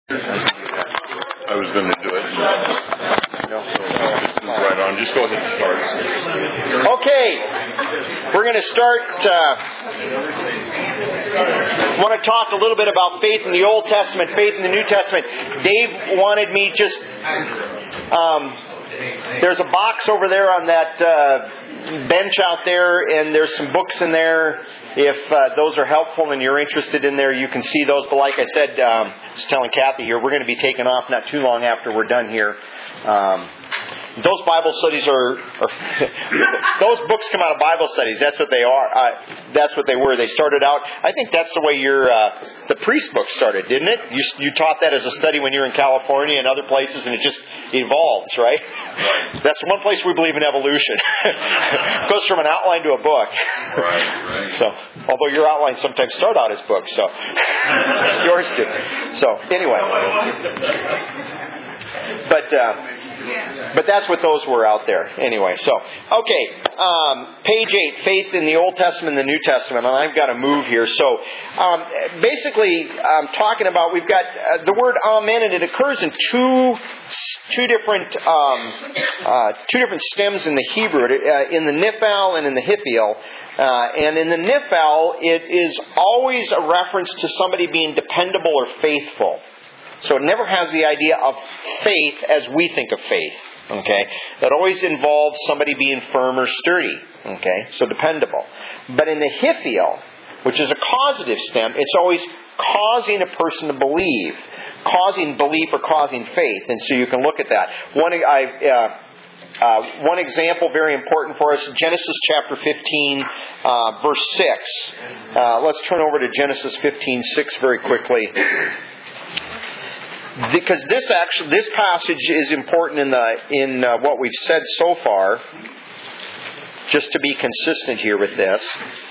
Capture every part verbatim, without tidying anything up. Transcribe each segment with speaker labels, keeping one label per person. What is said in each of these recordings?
Speaker 1: I was going to do it. No, so just move right on. Just go ahead and start.
Speaker 2: Okay, we're going to start. Uh, want to talk a little bit about faith in the Old Testament, faith in the New Testament. Dave wanted me just. Um, there's a box over there on that uh, bench out there, and there's some books in there. If uh, those are helpful and you're interested in there, you can see those. But like I said, um, I was telling Kathy here, we're going to be taking off not too long after we're done here. Um, those Bible studies are, are those books come out of Bible studies. That's what they are. Uh, that's what they were. They started out. I think that's the way your uh, the priest book started, didn't it? You you taught that as a study when you were in California and other places, and it just evolves, right? Right. That's one place we believe in evolution. It goes from an outline to a book.
Speaker 1: Right, right.
Speaker 2: So, although your outlines sometimes start out as books, so yours do. So, anyway, but. Uh, But that's what those were out there. Anyway, so, okay. Um, page eight, faith in the Old Testament and the New Testament. And I've got to move here. So, um, basically, I'm talking about, we've got uh, the word amen, and it occurs in two two different um, uh, two different stems in the Hebrew, uh, in the Niphal and in the Hiphiel. Uh, and in the Niphal, it is always a reference to somebody being dependable or faithful. So it never has the idea of faith as we think of faith. Okay? That always involves somebody being firm or sturdy. Okay? So dependable. But in the Hiphiel, which is a causative stem, it's always causing a person to believe. Causing belief or causing faith. And so you can look at that. One, I, uh, uh, one example very important for us, Genesis chapter fifteen, uh, verse six. Uh, let's turn over to Genesis fifteen six very quickly. Because this actually, this passage is important in the in uh, what we've said so far. Just to be consistent here with this.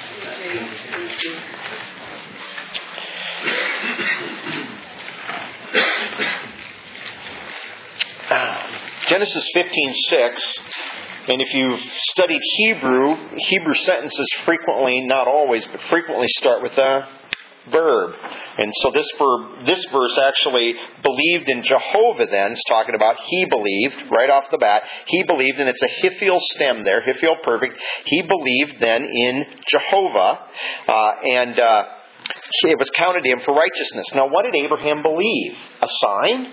Speaker 2: Genesis fifteen six. And if you've studied Hebrew, Hebrew sentences frequently, not always, but frequently start with a verb. And so this verb, this verse actually believed in Jehovah then. It's talking about he believed, right off the bat. He believed, and it's a Hiphiel stem there, Hiphiel perfect. He believed then in Jehovah, uh, and uh, it was counted to him for righteousness. Now what did Abraham believe? A sign?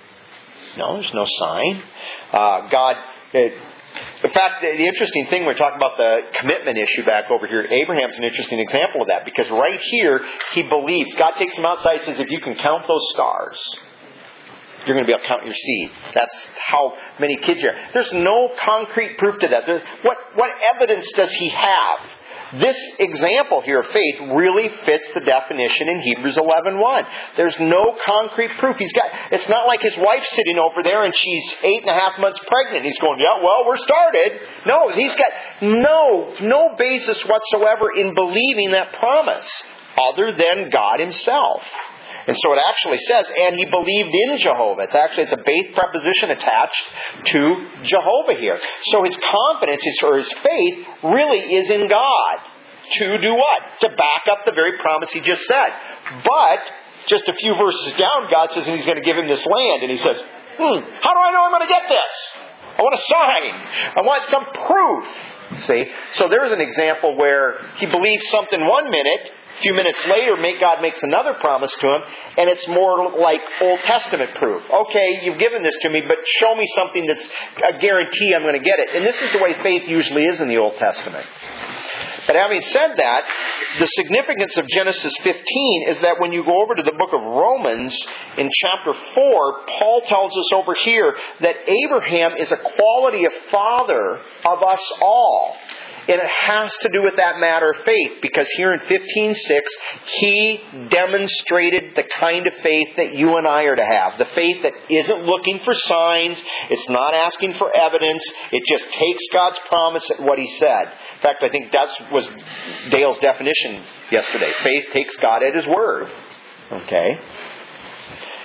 Speaker 2: No, there's no sign. Uh, God... It, In fact, the interesting thing, we're talking about the commitment issue back over here. Abraham's an interesting example of that, because right here, he believes. God takes him outside and says, if you can count those stars, you're going to be able to count your seed. That's how many kids you have. There's no concrete proof to that. There's, what, what evidence does he have? This example here of faith really fits the definition in Hebrews eleven one. There's no concrete proof. He's got. It's not like his wife's sitting over there and she's eight and a half months pregnant. He's going, yeah, well, we're started. No, he's got no no basis whatsoever in believing that promise other than God Himself. And so it actually says, and he believed in Jehovah. It's actually it's a base preposition attached to Jehovah here. So his confidence, his, or his faith, really is in God. To do what? To back up the very promise he just said. But, just a few verses down, God says, and He's going to give him this land. And he says, hmm, how do I know I'm going to get this? I want a sign. I want some proof. See? So there's an example where he believes something one minute, a few minutes later, God makes another promise to him, and it's more like Old Testament proof. Okay, you've given this to me, but show me something that's a guarantee I'm going to get it. And this is the way faith usually is in the Old Testament. But having said that, the significance of Genesis fifteen is that when you go over to the book of Romans, in chapter four, Paul tells us over here that Abraham is a quality of father of us all. And it has to do with that matter of faith, because here in fifteen six, he demonstrated the kind of faith that you and I are to have. The faith that isn't looking for signs, it's not asking for evidence, it just takes God's promise at what He said. In fact, I think that was Dale's definition yesterday. Faith takes God at His word. Okay?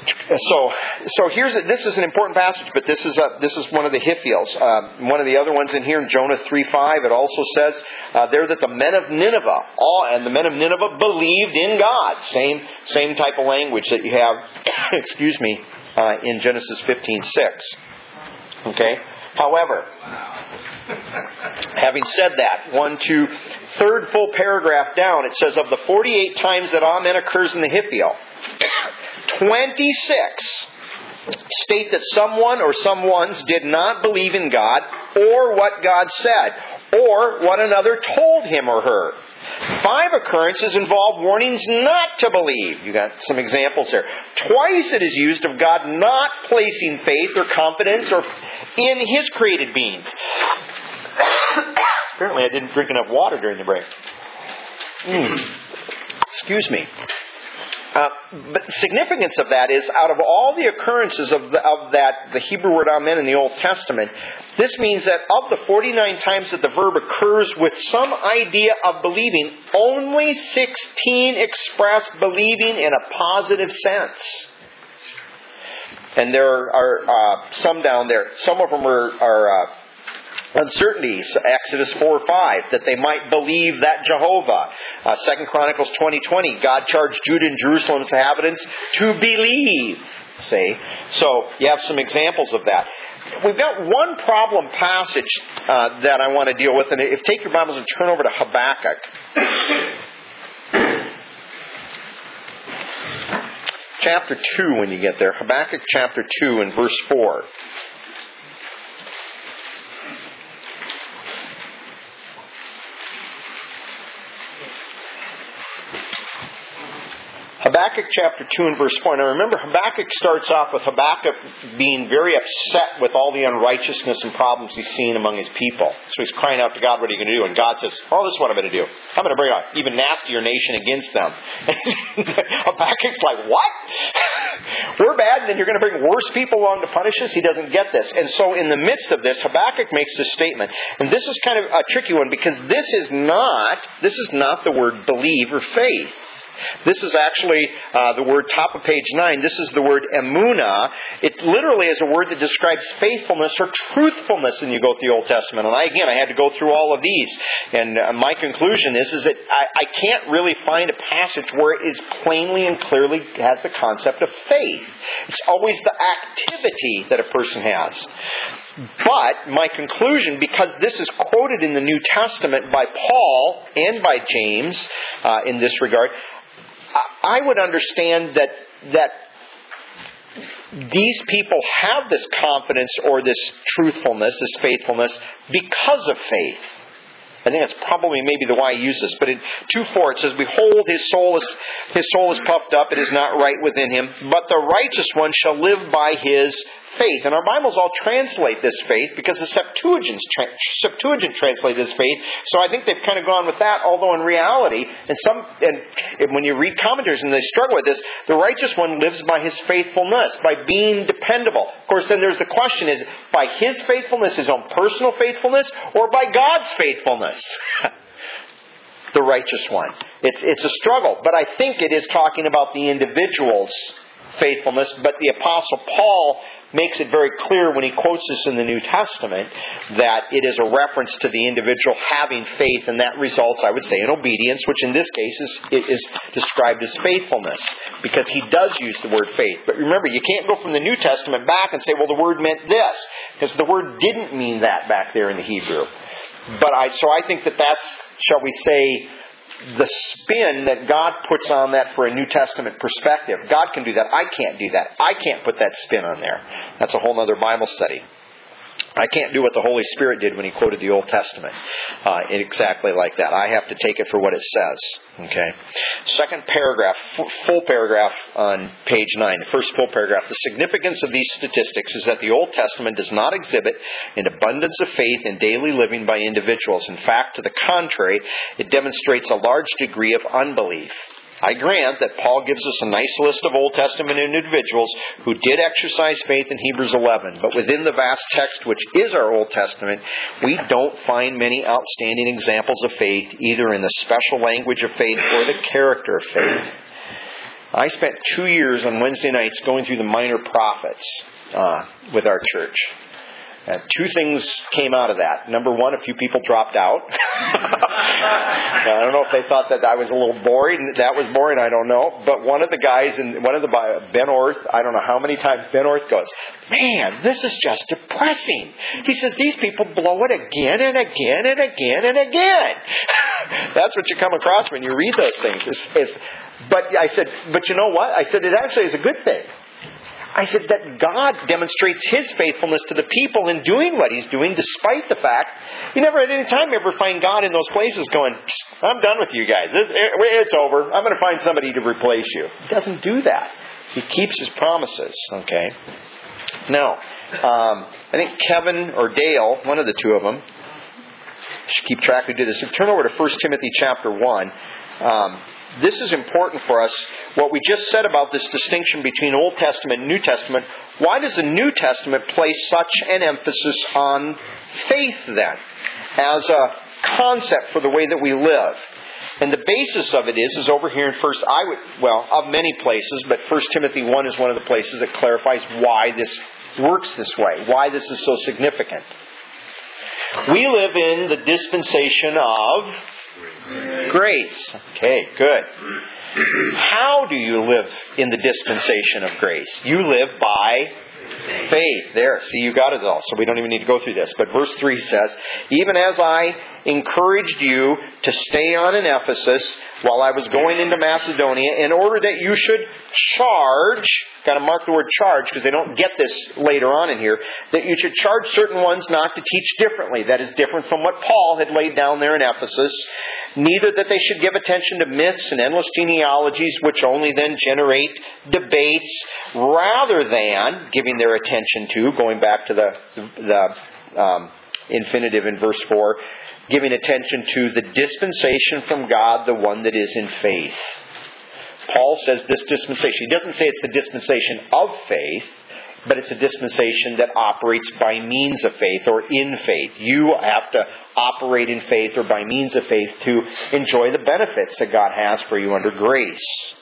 Speaker 2: So, so here's a, this is an important passage, but this is a, this is one of the Hiphiels. Uh, one of the other ones in here in Jonah three five. It also says uh, there that the men of Nineveh, all and the men of Nineveh believed in God. Same same type of language that you have, excuse me, uh, in Genesis fifteen six. Okay. However, having said that, one, two, third full paragraph down, it says of the forty-eight times that Amen occurs in the Hiphiel, twenty-six state that someone or someones did not believe in God or what God said or what another told him or her. Five occurrences involve warnings not to believe. You got some examples there. Twice it is used of God not placing faith or confidence or in His created beings. Apparently I didn't drink enough water during the break. Mm. Excuse me. Uh, but the significance of that is, out of all the occurrences of, the, of that, the Hebrew word amen in the Old Testament, this means that of the forty-nine times that the verb occurs with some idea of believing, only sixteen express believing in a positive sense. And there are uh, some down there. Some of them are... are uh, uncertainties, Exodus four five, that they might believe that Jehovah. Uh, Second Chronicles twenty twenty, God charged Judah and Jerusalem's inhabitants to believe. See? So, you have some examples of that. We've got one problem passage uh, that I want to deal with. And if take your Bibles and turn over to Habakkuk. Chapter two when you get there. Habakkuk chapter two and verse four. Habakkuk chapter two and verse four. Now remember, Habakkuk starts off with Habakkuk being very upset with all the unrighteousness and problems he's seen among his people. So he's crying out to God, what are you going to do? And God says, oh, this is what I'm going to do. I'm going to bring an even nastier nation against them. Habakkuk's like, what? We're bad and then you're going to bring worse people along to punish us? He doesn't get this. And so in the midst of this, Habakkuk makes this statement. And this is kind of a tricky one because this is not, this is not the word believe or faith. This is actually uh, the word top of page nine. This is the word emunah. It literally is a word that describes faithfulness or truthfulness when you go through the Old Testament. And I, again, I had to go through all of these. And uh, my conclusion is, is that I, I can't really find a passage where it is plainly and clearly has the concept of faith. It's always the activity that a person has. But my conclusion, because this is quoted in the New Testament by Paul and by James uh, in this regard, I would understand that that these people have this confidence or this truthfulness, this faithfulness, because of faith. I think that's probably maybe the why I use this. But in two four it says, behold, his soul is his soul is puffed up, it is not right within him, but the righteous one shall live by his faith. And our Bibles all translate this faith because the Septuagint, Septuagint translate this faith. So I think they've kind of gone with that, although in reality, and some and when you read commentaries and they struggle with this, the righteous one lives by his faithfulness, by being dependable. Of course, then there's the question, is by his faithfulness, his own personal faithfulness, or by God's faithfulness? The righteous one. It's, it's a struggle, but I think it is talking about the individual's faithfulness, but the Apostle Paul makes it very clear when he quotes this in the New Testament that it is a reference to the individual having faith, and that results, I would say, in obedience, which in this case is, is described as faithfulness, because he does use the word faith. But remember, you can't go from the New Testament back and say, well, the word meant this, because the word didn't mean that back there in the Hebrew. But I, so I think that that's, shall we say, the spin that God puts on that for a New Testament perspective. God can do that. I can't do that. I can't put that spin on there. That's a whole other Bible study. I can't do what the Holy Spirit did when He quoted the Old Testament uh, exactly like that. I have to take it for what it says. Okay. Second paragraph, f- full paragraph on page nine. The first full paragraph. The significance of these statistics is that the Old Testament does not exhibit an abundance of faith in daily living by individuals. In fact, to the contrary, it demonstrates a large degree of unbelief. I grant that Paul gives us a nice list of Old Testament individuals who did exercise faith in Hebrews eleven. But within the vast text which is our Old Testament, we don't find many outstanding examples of faith, either in the special language of faith or the character of faith. I spent two years on Wednesday nights going through the minor prophets uh, with our church. Uh, two things came out of that. Number one, a few people dropped out. I don't know if they thought that I was a little boring. That was boring, I don't know. But one of the guys, in one of the Ben Orth, I don't know how many times Ben Orth goes, man, this is just depressing. He says, these people blow it again and again and again and again. That's what you come across when you read those things. It's, it's, but I said, but you know what? I said, it actually is a good thing. I said that God demonstrates His faithfulness to the people in doing what He's doing, despite the fact you never at any time ever find God in those places going, I'm done with you guys. This, it's over. I'm going to find somebody to replace you. He doesn't do that. He keeps His promises. Okay. Now, um, I think Kevin or Dale, one of the two of them, should keep track. We did this. So turn over to First Timothy chapter one. Um, This is important for us. What we just said about this distinction between Old Testament and New Testament. Why does the New Testament place such an emphasis on faith then? As a concept for the way that we live. And the basis of it is, is over here in First, I would, well, of many places, but First Timothy one is one of the places that clarifies why this works this way. Why this is so significant. We live in the dispensation of grace. Okay, good. How do you live in the dispensation of grace? You live by faith. There, see, you got it all. So we don't even need to go through this. But verse three says, even as I encouraged you to stay on in Ephesus while I was going into Macedonia, in order that you should charge, got to mark the word charge because they don't get this later on in here, that you should charge certain ones not to teach differently. That is different from what Paul had laid down there in Ephesus. Neither that they should give attention to myths and endless genealogies, which only then generate debates, rather than giving their attention to, going back to the, the um, infinitive in verse four, giving attention to the dispensation from God, the one that is in faith. Paul says this dispensation. He doesn't say it's the dispensation of faith, but it's a dispensation that operates by means of faith or in faith. You have to operate in faith or by means of faith to enjoy the benefits that God has for you under grace.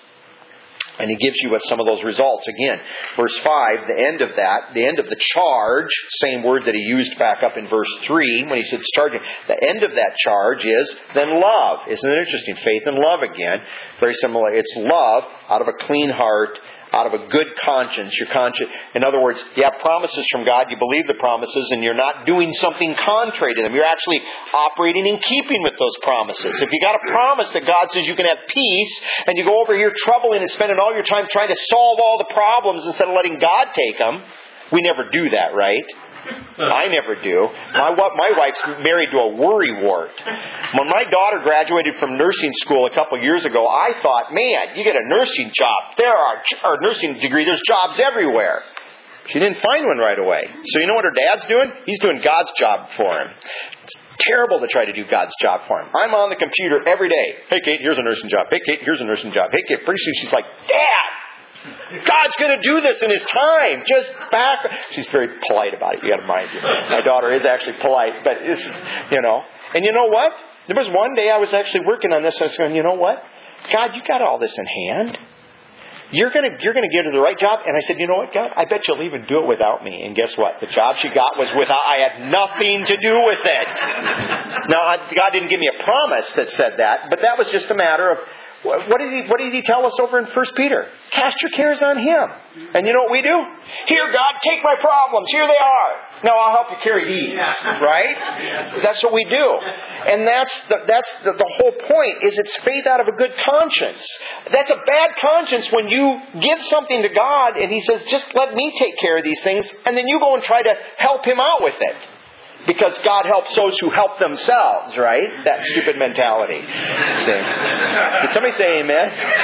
Speaker 2: And He gives you what some of those results. Again, verse five, the end of that, the end of the charge, same word that he used back up in verse three when he said charging. The end of that charge is then love. Isn't it interesting? Faith and love again. Very similar. It's love out of a clean heart, out of a good conscience. Your conscience, in other words, you have promises from God, you believe the promises, and you're not doing something contrary to them. You're actually operating in keeping with those promises. If you got a promise that God says you can have peace, and you go over here troubling and spending all your time trying to solve all the problems instead of letting God take them, we never do that, right? I never do. My my wife's married to a worry wart. When my daughter graduated from nursing school a couple years ago, I thought, man, you get a nursing job. There are, or nursing degree, there's jobs everywhere. She didn't find one right away. So you know what her dad's doing? He's doing God's job for him. It's terrible to try to do God's job for him. I'm on the computer every day. Hey, Kate, here's a nursing job. Hey, Kate, here's a nursing job. Hey, Kate, pretty soon she's like, Dad! God's going to do this in His time. Just back. She's very polite about it. You got to mind you. My daughter is actually polite, but it's, you know. And you know what? There was one day I was actually working on this. I was going, you know what? God, you got all this in hand. You're going to you're going to get her the right job. And I said, you know what, God? I bet you'll even do it without me. And guess what? The job she got was without. I had nothing to do with it. Now, God didn't give me a promise that said that, but that was just a matter of. What did he, what did he tell us over in First Peter? Cast your cares on Him. And you know what we do? Here, God, take my problems. Here they are. Now I'll help you carry these. Right? That's what we do. And that's the, that's the, the whole point, is it's faith out of a good conscience. That's a bad conscience when you give something to God and He says, just let me take care of these things. And then you go and try to help Him out with it. Because God helps those who help themselves, right? That stupid mentality. See? Did somebody say amen?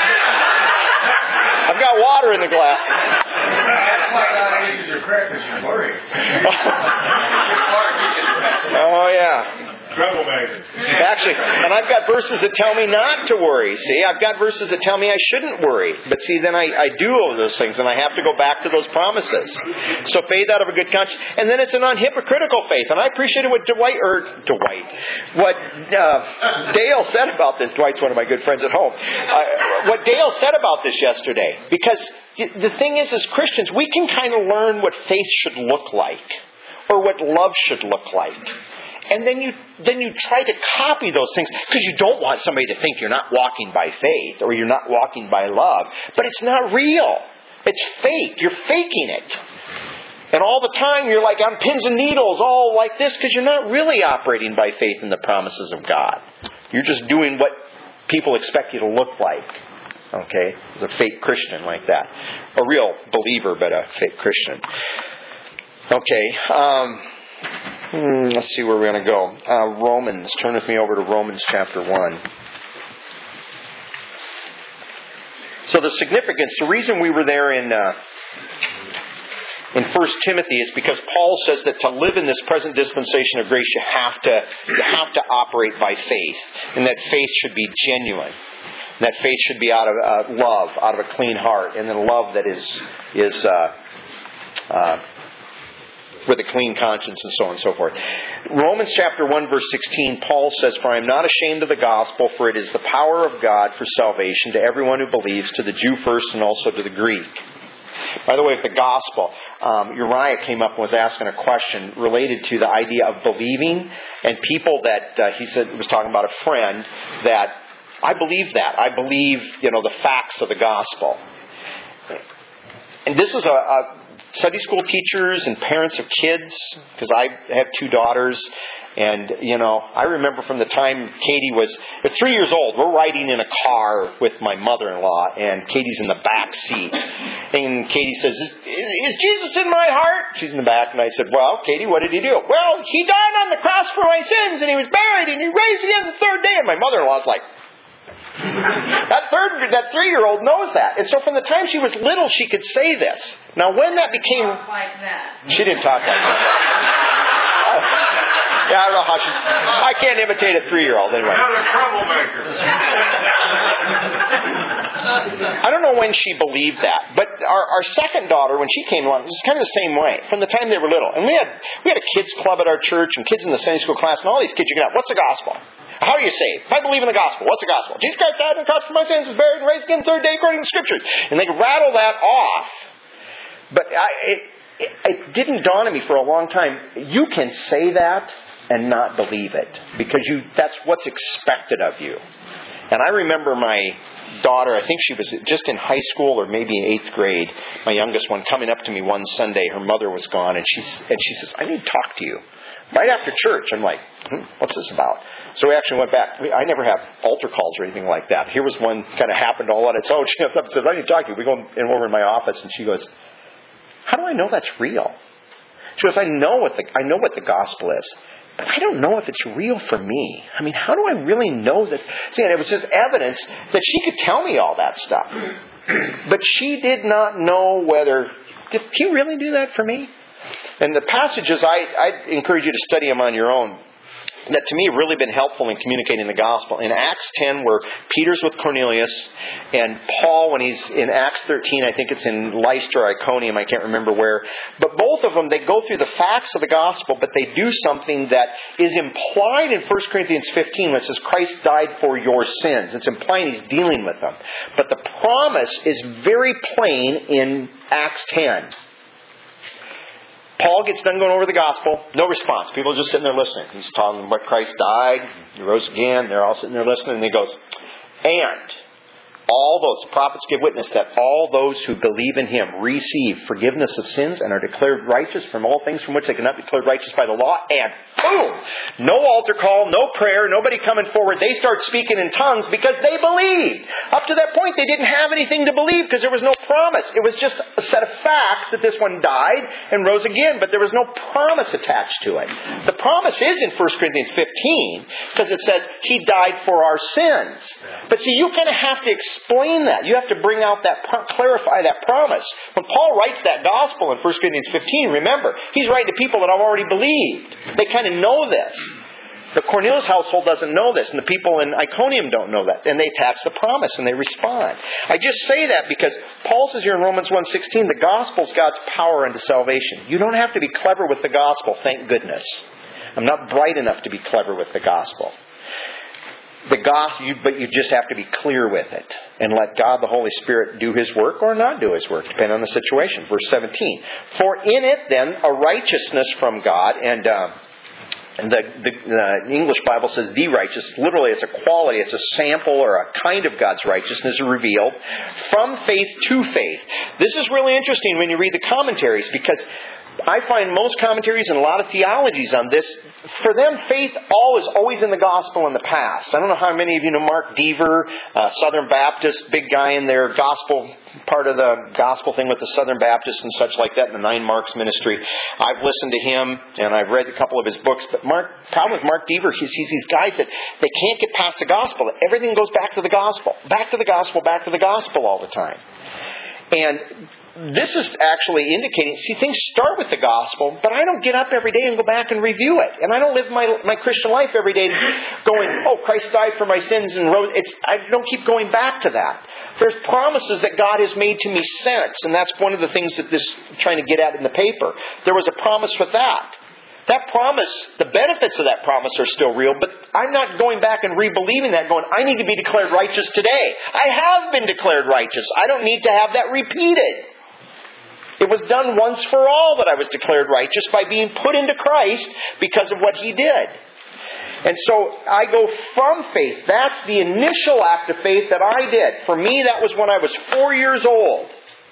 Speaker 2: I've got water in the glass.
Speaker 3: That's why God answers your prayer, because you're worried.
Speaker 2: Oh, yeah.
Speaker 1: Troublemaker.
Speaker 2: Actually, and I've got verses that tell me not to worry. See, I've got verses that tell me I shouldn't worry. But see, then I, I do all those things, and I have to go back to those promises. So faith out of a good conscience. And then it's a non-hypocritical faith. And I appreciated what Dwight, or Dwight, what uh, Dale said about this. Dwight's one of my good friends at home. Uh, what Dale said about this yesterday. Because the thing is, as Christians, we can kind of learn what faith should look like. Or what love should look like. And then you then you try to copy those things because you don't want somebody to think you're not walking by faith or you're not walking by love. But it's not real. It's fake. You're faking it. And all the time you're like on pins and needles all like this because you're not really operating by faith in the promises of God. You're just doing what people expect you to look like. Okay? As a fake Christian like that. A real believer but a fake Christian. Okay. Um... Hmm, let's see where we're going to go. Uh, Romans. Turn with me over to Romans chapter one. So the significance, the reason we were there in uh, in First Timothy is because Paul says that to live in this present dispensation of grace, you have to you have to operate by faith, and that faith should be genuine. And that faith should be out of uh, love, out of a clean heart, and then love that is is. Uh, uh, with a clean conscience and so on and so forth. Romans chapter one verse sixteen, Paul says, "For I am not ashamed of the gospel, for it is the power of God for salvation to everyone who believes, to the Jew first and also to the Greek." By the way, with the gospel, um, Uriah came up and was asking a question related to the idea of believing, and people that uh, he said was talking about a friend that I believe that I believe you know the facts of the gospel, and this is a, a Sunday school teachers and parents of kids, because I have two daughters, and, you know, I remember from the time Katie was three years old, we're riding in a car with my mother-in-law, and Katie's in the back seat. And Katie says, is, is Jesus in my heart? She's in the back, and I said, well, Katie, what did he do? Well, he died on the cross for my sins, and he was buried, and he raised again the third day. And my mother-in-law's like, That third, that three-year-old knows that. And so from the time she was little, she could say this. Now when that became...
Speaker 3: Talk like that.
Speaker 2: She didn't talk like that. Yeah, I don't know how she... I can't imitate a three-year-old anyway.
Speaker 1: Not a troublemaker.
Speaker 2: I don't know when she believed that. But our, our second daughter, when she came along, it was kind of the same way. From the time they were little. And we had we had a kids club at our church and kids in the Sunday school class. And all these kids, you get out, what's the gospel? How are you saved? If I believe in the gospel, what's the gospel? Jesus Christ died on the cross for my sins, was buried and raised again the third day according to the Scriptures. And they rattle that off. But I, it, it, it didn't dawn on me for a long time. You can say that and not believe it. Because you that's what's expected of you. And I remember my daughter, I think she was just in high school or maybe in eighth grade, my youngest one, coming up to me one Sunday. Her mother was gone, and she, and she says, I need to talk to you. Right after church, I'm like, hmm, what's this about? So we actually went back. I never have altar calls or anything like that. Here was one kind of happened all on its own. She comes up and says, I need to talk to you. We go in, over in my office, and she goes, how do I know that's real? She goes, I know what the I know what the gospel is, but I don't know if it's real for me. I mean, how do I really know that? See, and it was just evidence that she could tell me all that stuff. But she did not know whether, did he really do that for me? And the passages, I, I encourage you to study them on your own, that to me have really been helpful in communicating the gospel. In Acts ten, where Peter's with Cornelius, and Paul, when he's in Acts thirteen, I think it's in Lystra or Iconium, I can't remember where. But both of them, they go through the facts of the gospel, but they do something that is implied in First Corinthians fifteen, when it says Christ died for your sins. It's implying he's dealing with them. But the promise is very plain in Acts ten. Paul gets done going over the gospel. No response. People are just sitting there listening. He's telling them what Christ died. He rose again. They're all sitting there listening. And he goes, and all those prophets give witness that all those who believe in Him receive forgiveness of sins and are declared righteous from all things from which they cannot be declared righteous by the law. And boom! No altar call, no prayer, nobody coming forward. They start speaking in tongues because they believed. Up to that point, they didn't have anything to believe because there was no promise. It was just a set of facts that this one died and rose again, but there was no promise attached to it. The promise is in First Corinthians fifteen because it says He died for our sins. But see, you kind of have to explain that. You have to bring out that, clarify that promise. When Paul writes that gospel in First Corinthians fifteen, remember, he's writing to people that have already believed. They kind of know this. The Cornelius household doesn't know this, and the people in Iconium don't know that. And they attach the promise, and they respond. I just say that because Paul says here in Romans one sixteen, the gospel's God's power unto salvation. You don't have to be clever with the gospel, thank goodness. I'm not bright enough to be clever with the gospel. The gospel, but you just have to be clear with it and let God the Holy Spirit do His work or not do His work, depending on the situation. Verse seventeen. For in it then a righteousness from God, and uh, and the, the, the English Bible says the righteous. Literally, it's a quality, it's a sample or a kind of God's righteousness revealed from faith to faith. This is really interesting when you read the commentaries, because I find most commentaries and a lot of theologies on this, for them, faith all is always in the gospel in the past. I don't know how many of you know Mark Deaver, uh, Southern Baptist, big guy in their gospel, part of the gospel thing with the Southern Baptists and such like that in the Nine Marks ministry. I've listened to him and I've read a couple of his books, but Mark, problem with Mark Deaver, he sees these guys that they can't get past the gospel. Everything goes back to the gospel, back to the gospel, back to the gospel all the time. And this is actually indicating, see, things start with the gospel, but I don't get up every day and go back and review it. And I don't live my my Christian life every day going, oh, Christ died for my sins and rose. It's, I don't keep going back to that. There's promises that God has made to me since, and that's one of the things that this is trying to get at in the paper. There was a promise with that. That promise, the benefits of that promise are still real, but I'm not going back and re-believing that, going, I need to be declared righteous today. I have been declared righteous. I don't need to have that repeated. It was done once for all that I was declared righteous by being put into Christ because of what He did. And so I go from faith. That's the initial act of faith that I did. For me, that was when I was four years old.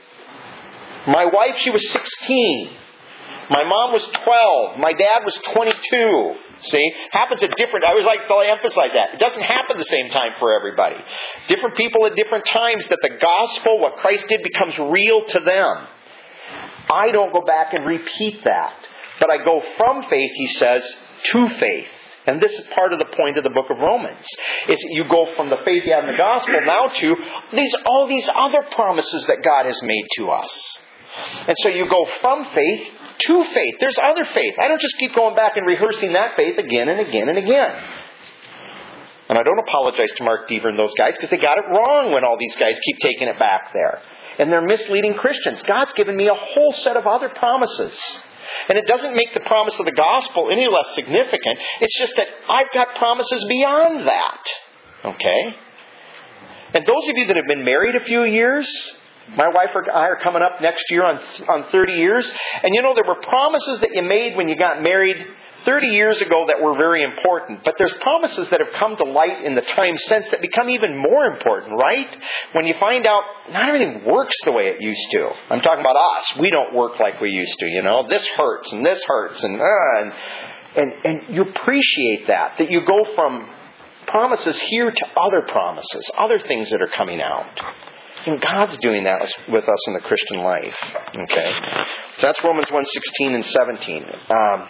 Speaker 2: My wife, she was sixteen. My mom was twelve. My dad was twenty-two. See? Happens at different... I always like to emphasize that. It doesn't happen the same time for everybody. Different people at different times, that the gospel, what Christ did, becomes real to them. I don't go back and repeat that. But I go from faith, he says, to faith. And this is part of the point of the book of Romans. Is that you go from the faith you have in the gospel now to these all these other promises that God has made to us. And so you go from faith to faith. There's other faith. I don't just keep going back and rehearsing that faith again and again and again. And I don't apologize to Mark Deaver and those guys, because they got it wrong when all these guys keep taking it back there. And they're misleading Christians. God's given me a whole set of other promises. And it doesn't make the promise of the gospel any less significant. It's just that I've got promises beyond that. Okay? And those of you that have been married a few years, my wife and I are coming up next year on on thirty years. And you know, there were promises that you made when you got married thirty years ago that were very important. But there's promises that have come to light in the time since that become even more important, right? When you find out not everything works the way it used to. I'm talking about us. We don't work like we used to, you know. This hurts and this hurts. And, uh, and, and, and you appreciate that. That you go from promises here to other promises. Other things that are coming out. And God's doing that with us in the Christian life. Okay? So that's Romans one sixteen and seventeen. Um,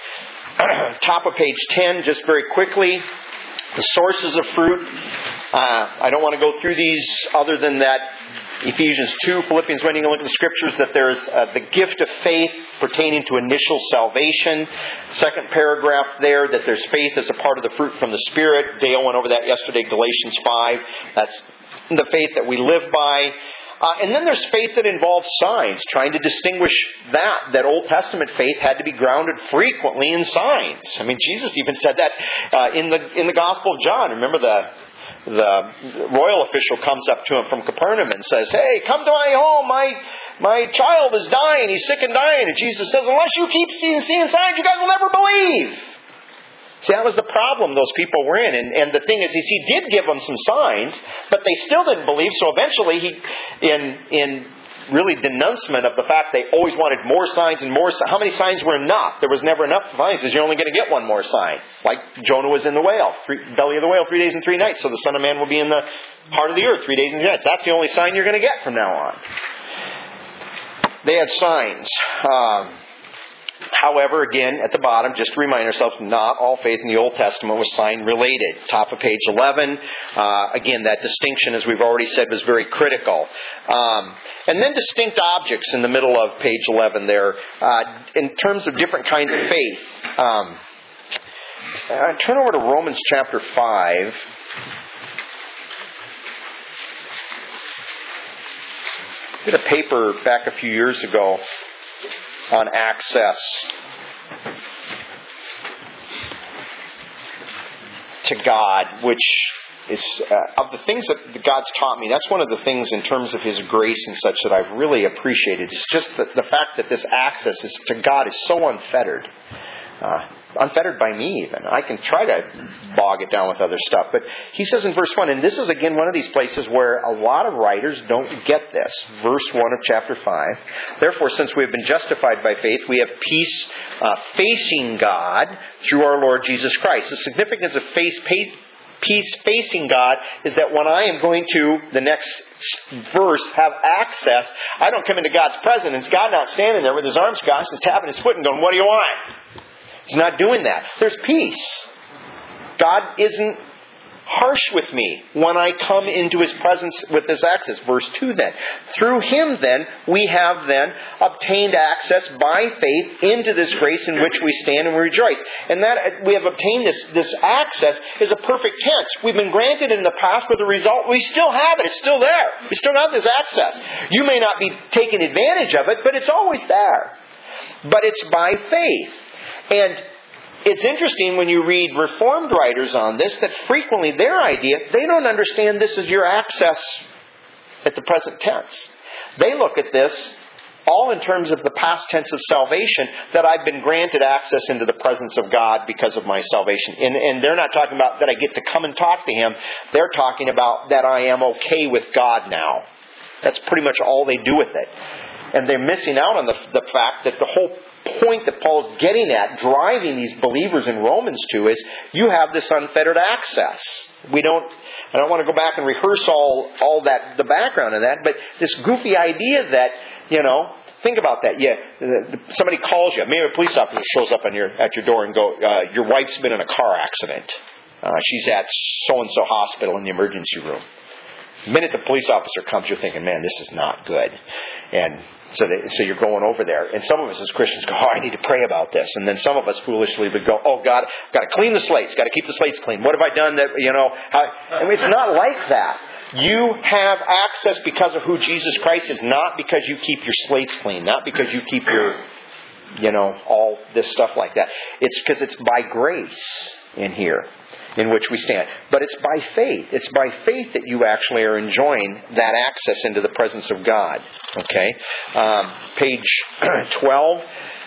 Speaker 2: top of page ten, just very quickly. The sources of fruit. Uh, I don't want to go through these other than that. Ephesians two, Philippians one, you can look at the scriptures that there's uh, the gift of faith pertaining to initial salvation. Second paragraph there, that there's faith as a part of the fruit from the Spirit. Dale went over that yesterday, Galatians five. That's the faith that we live by. Uh, and then there's faith that involves signs, trying to distinguish that, that Old Testament faith had to be grounded frequently in signs. I mean, Jesus even said that uh, in the in the Gospel of John. Remember the the royal official comes up to him from Capernaum and says, hey, come to my home, my my child is dying, he's sick and dying. And Jesus says, unless you keep seeing, seeing signs, you guys will never believe. See, that was the problem those people were in. And, and the thing is, is, he did give them some signs, but they still didn't believe. So eventually, he, in in really denouncement of the fact they always wanted more signs and more signs. How many signs were enough? There was never enough. He says, you're only going to get one more sign. Like Jonah was in the whale, three, belly of the whale, three days and three nights. So the Son of Man will be in the heart of the earth, three days and three nights. That's the only sign you're going to get from now on. They had signs. Um, However, again, at the bottom, just to remind ourselves, not all faith in the Old Testament was sign-related. Top of page eleven. Uh, again, that distinction, as we've already said, was very critical. Um, and then distinct objects in the middle of page eleven there. Uh, in terms of different kinds of faith. Um, Uh, turn over to Romans chapter five. I did a paper back a few years ago on access to God, which is uh, of the things that God's taught me. That's one of the things in terms of His grace and such that I've really appreciated. It's just the, the fact that this access is, to God is so unfettered. Uh, unfettered by me even. I can try to bog it down with other stuff. But he says in verse one, and this is again one of these places where a lot of writers don't get this. Verse one of chapter five. Therefore, since we have been justified by faith, we have peace uh, facing God through our Lord Jesus Christ. The significance of face, face, peace facing God is that when I am going to, the next verse, have access, I don't come into God's presence. God not standing there with His arms crossed and tapping His foot and going, what do you want? He's not doing that. There's peace. God isn't harsh with me when I come into His presence with this access. Verse two then. Through Him then, we have then obtained access by faith into this grace in which we stand and we rejoice. And that we have obtained this, this access is a perfect tense. We've been granted in the past, but the result, we still have it. It's still there. We still have this access. You may not be taking advantage of it, but it's always there. But it's by faith. And it's interesting when you read Reformed writers on this that frequently their idea, they don't understand this as your access at the present tense. They look at this all in terms of the past tense of salvation, that I've been granted access into the presence of God because of my salvation. And, and they're not talking about that I get to come and talk to Him. They're talking about that I am okay with God now. That's pretty much all they do with it. And they're missing out on the, the fact that the whole point that Paul's getting at, driving these believers in Romans to, is you have this unfettered access. We don't, I don't want to go back and rehearse all, all that, the background of that, but this goofy idea that, you know, think about that. Yeah, somebody calls you, maybe a police officer shows up on your, at your door and go, uh, your wife's been in a car accident. Uh, she's at so-and-so hospital in the emergency room. The minute the police officer comes, you're thinking, man, this is not good. And so they, so you're going over there. And some of us as Christians go, oh, I need to pray about this. And then some of us foolishly would go, oh, God, I've got to clean the slates. Got to keep the slates clean. What have I done that, you know? How? I mean, it's not like that. You have access because of who Jesus Christ is, not because you keep your slates clean, not because you keep your, you know, all this stuff like that. It's because it's by grace in here in which we stand. But it's by faith. It's by faith that you actually are enjoying that access into the presence of God. Okay? Um, page twelve.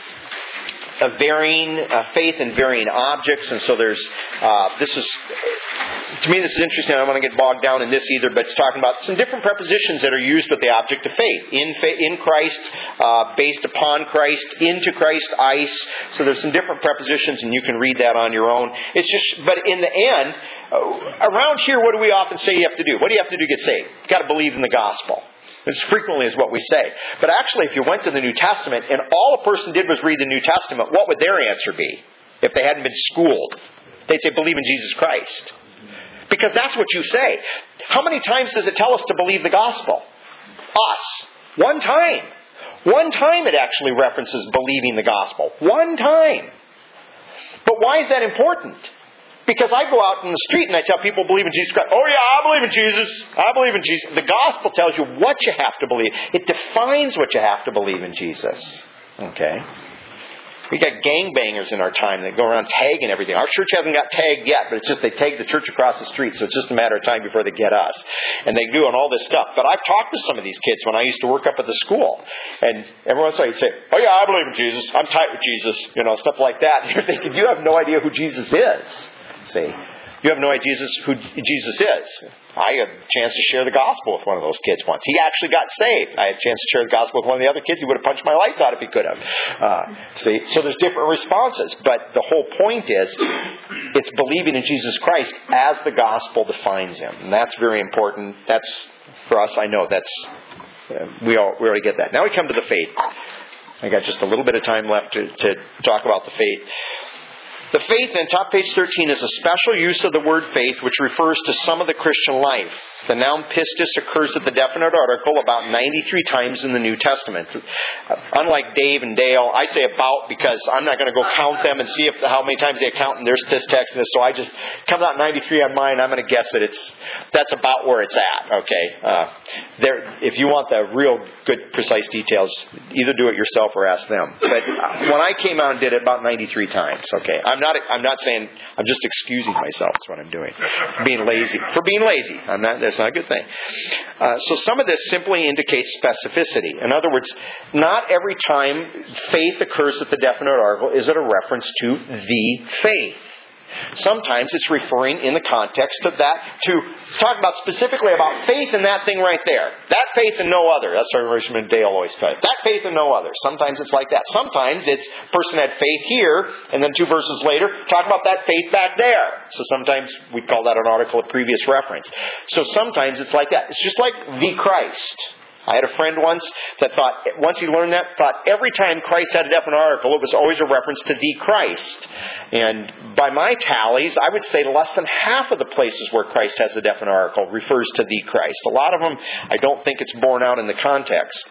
Speaker 2: A varying uh, faith in varying objects, and so there's uh, this is to me this is interesting. I don't want to get bogged down in this either, but it's talking about some different prepositions that are used with the object of faith. In fa- in Christ, uh, based upon Christ, into Christ, ice. So there's some different prepositions, and you can read that on your own. It's just, but in the end, uh, around here, what do we often say you have to do? What do you have to do to get saved? You've got to believe in the gospel. This frequently is what we say. But actually, if you went to the New Testament and all a person did was read the New Testament, what would their answer be if they hadn't been schooled? They'd say, believe in Jesus Christ. Because that's what you say. How many times does it tell us to believe the gospel? Us. One time. One time it actually references believing the gospel. One time. But why is that important? Because I go out in the street and I tell people believe in Jesus Christ. Oh yeah, I believe in Jesus. I believe in Jesus. The gospel tells you what you have to believe. It defines what you have to believe in Jesus. Okay? We got gangbangers in our time that go around tagging everything. Our church hasn't got tagged yet, but it's just they tag the church across the street, so it's just a matter of time before they get us. And they do on all this stuff. But I've talked to some of these kids when I used to work up at the school. And every once in a while you'd say, oh yeah, I believe in Jesus. I'm tight with Jesus. You know, stuff like that. And you're thinking, you have no idea who Jesus is. See, you have no idea Jesus, who Jesus is. I had a chance to share the gospel with one of those kids once. He actually got saved. I had a chance to share the gospel with one of the other kids. He would have punched my lights out if he could have. Uh, see, so there's different responses. But the whole point is, it's believing in Jesus Christ as the gospel defines Him. And that's very important. That's, for us, I know that's, uh, we, all, we already get that. Now we come to the faith. I got just a little bit of time left to, to talk about the faith. The faith, in top page thirteen, is a special use of the word faith which refers to some of the Christian life. The noun pistis occurs with the definite article about ninety-three times in the New Testament. Unlike Dave and Dale, I say about because I'm not going to go count them and see if how many times they count in their this text. So I just comes out ninety-three on mine. I'm going to guess that it's that's about where it's at. Okay. Uh, there, if you want the real good, precise details, either do it yourself or ask them. But when I came out and did it, about ninety-three times. Okay. I'm not. I'm not saying. I'm just excusing myself. That's what I'm doing. For being lazy. For being lazy. I'm not. That's not a good thing. Uh, so some of this simply indicates specificity. In other words, not every time faith occurs with the definite article is it a reference to the faith. Sometimes it's referring in the context of that to talk about specifically about faith in that thing right there. That faith and no other. That's our Richmond Dale always said. That faith and no other. Sometimes it's like that. Sometimes it's person had faith here, and then two verses later, talk about that faith back there. So sometimes we call that an article of previous reference. So sometimes it's like that. It's just like the Christ. I had a friend once that thought, once he learned that, thought every time Christ had a definite article, it was always a reference to the Christ. And by my tallies, I would say less than half of the places where Christ has a definite article refers to the Christ. A lot of them, I don't think it's borne out in the context.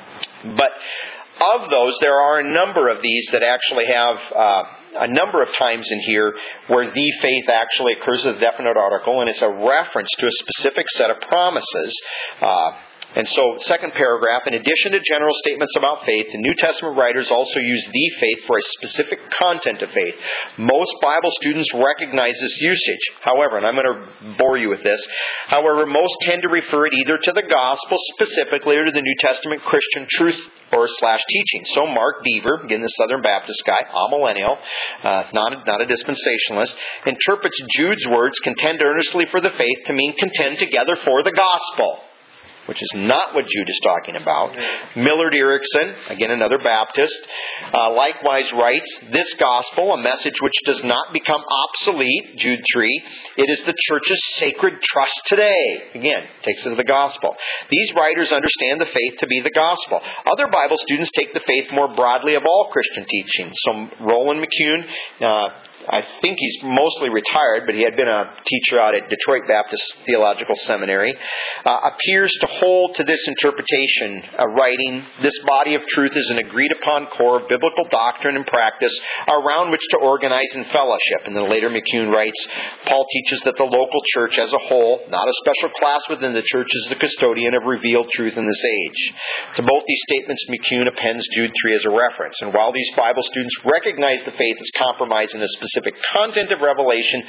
Speaker 2: But of those, there are a number of these that actually have uh, a number of times in here where the faith actually occurs as a definite article, and it's a reference to a specific set of promises. Uh, And so, second paragraph, in addition to general statements about faith, the New Testament writers also use the faith for a specific content of faith. Most Bible students recognize this usage. However, and I'm going to bore you with this, however, most tend to refer it either to the gospel specifically or to the New Testament Christian truth or slash teaching. So Mark Deaver, again the Southern Baptist guy, amillennial, uh, not, a, not a dispensationalist, interprets Jude's words, contend earnestly for the faith, to mean contend together for the gospel, which is not what Jude is talking about. Millard Erickson, again another Baptist, uh, likewise writes, this gospel, a message which does not become obsolete, Jude three, it is the church's sacred trust today. Again, takes it to the gospel. These writers understand the faith to be the gospel. Other Bible students take the faith more broadly of all Christian teaching. So Roland McCune, uh, I think he's mostly retired, but he had been a teacher out at Detroit Baptist Theological Seminary, uh, appears to hold to this interpretation, uh, writing, this body of truth is an agreed upon core of biblical doctrine and practice around which to organize in fellowship. And then later McCune writes, Paul teaches that the local church as a whole, not a special class within the church, is the custodian of revealed truth in this age. To both these statements, McCune appends Jude three as a reference. And while these Bible students recognize the faith as compromised in a specific specific content of revelation,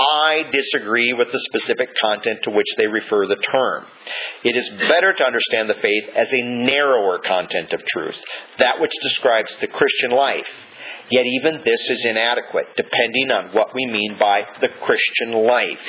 Speaker 2: I disagree with the specific content to which they refer the term. It is better to understand the faith as a narrower content of truth, that which describes the Christian life. Yet even this is inadequate, depending on what we mean by the Christian life.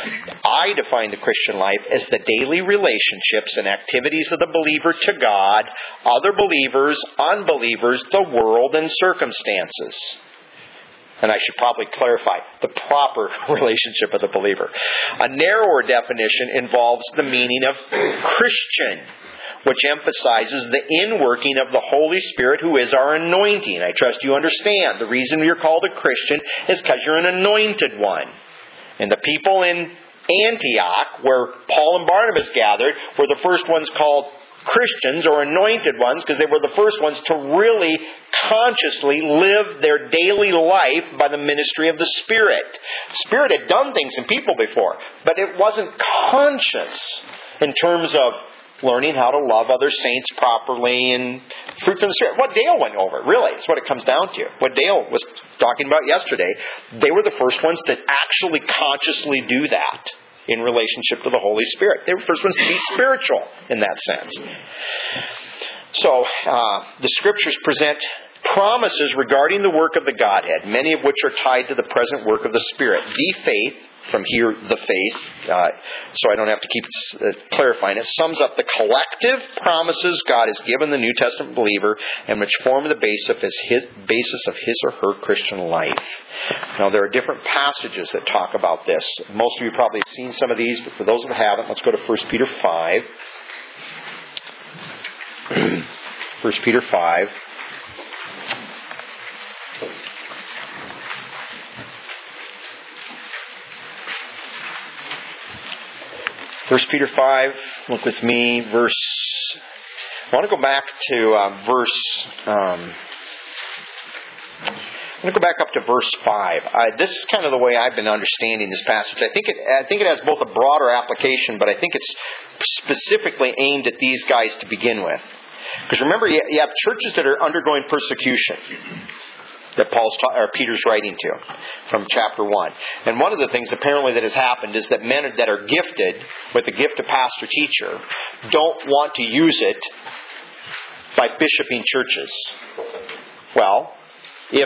Speaker 2: I define the Christian life as the daily relationships and activities of the believer to God, other believers, unbelievers, the world, and circumstances. And I should probably clarify the proper relationship of the believer. A narrower definition involves the meaning of Christian, which emphasizes the inworking of the Holy Spirit who is our anointing. I trust you understand. The reason you're called a Christian is because you're an anointed one. And the people in Antioch, where Paul and Barnabas gathered, were the first ones called Christians or anointed ones because they were the first ones to really consciously live their daily life by the ministry of the Spirit. Spirit had done things in people before, but it wasn't conscious in terms of learning how to love other saints properly and fruit from the Spirit. What Dale went over, really, is what it comes down to. What Dale was talking about yesterday, they were the first ones to actually consciously do that in relationship to the Holy Spirit. They were the first ones to be spiritual in that sense. So, uh, the Scriptures present promises regarding the work of the Godhead, many of which are tied to the present work of the Spirit. The faith, from here, the faith, uh, so I don't have to keep uh, clarifying it, sums up the collective promises God has given the New Testament believer and which form the basis of his, his, basis of his or her Christian life. Now, there are different passages that talk about this. Most of you probably have seen some of these, but for those who haven't, let's go to First Peter five. First Peter five. First Peter five, look with me, verse... I want to go back to uh, verse... Um, I'm going to go back up to verse five. Uh, this is kind of the way I've been understanding this passage. I think it, I think it has both a broader application, but I think it's specifically aimed at these guys to begin with. Because remember, you, you have churches that are undergoing persecution that Paul's ta- or Peter's writing to from chapter one. And one of the things apparently that has happened is that men that are gifted with the gift of pastor-teacher don't want to use it by bishoping churches. Well, if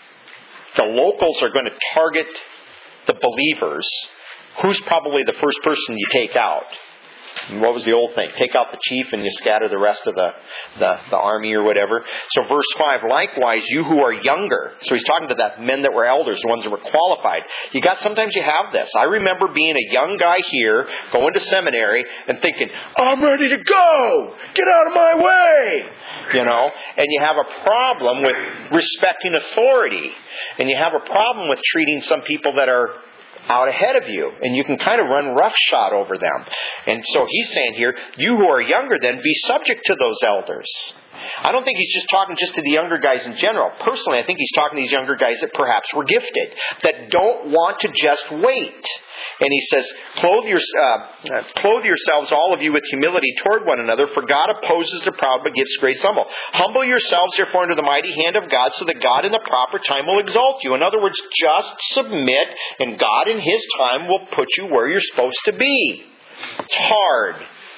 Speaker 2: the locals are going to target the believers, who's probably the first person you take out? And what was the old thing? Take out the chief and you scatter the rest of the, the, the army or whatever. So verse five, likewise, you who are younger. So he's talking to the men that were elders, the ones that were qualified. You got, sometimes you have this. I remember being a young guy here, going to seminary, and thinking, I'm ready to go! Get out of my way! You know? And you have a problem with respecting authority. And you have a problem with treating some people that are out ahead of you, and you can kind of run roughshod over them. And so he's saying here, you who are younger then, be subject to those elders. I don't think he's just talking just to the younger guys in general. Personally, I think he's talking to these younger guys that perhaps were gifted, that don't want to just wait. And he says, clothe, your, uh, clothe yourselves, all of you, with humility toward one another, for God opposes the proud but gives grace to humble. Humble yourselves, therefore, under the mighty hand of God, so that God in the proper time will exalt you. In other words, just submit, and God in His time will put you where you're supposed to be. It's hard.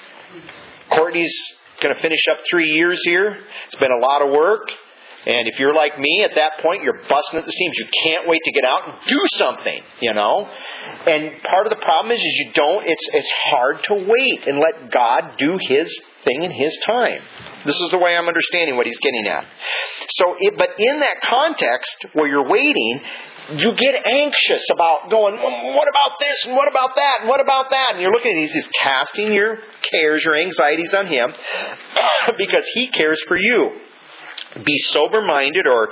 Speaker 2: Courtney's going to finish up three years here. It's been a lot of work. And if you're like me, at that point, you're busting at the seams. You can't wait to get out and do something, you know. And part of the problem is, is you don't, it's it's hard to wait and let God do His thing in His time. This is the way I'm understanding what he's getting at. So, it, but in that context, where you're waiting, you get anxious about going, well, what about this, and what about that, and what about that? And you're looking at these, he's casting your cares, your anxieties on Him, because He cares for you. Be sober-minded, or,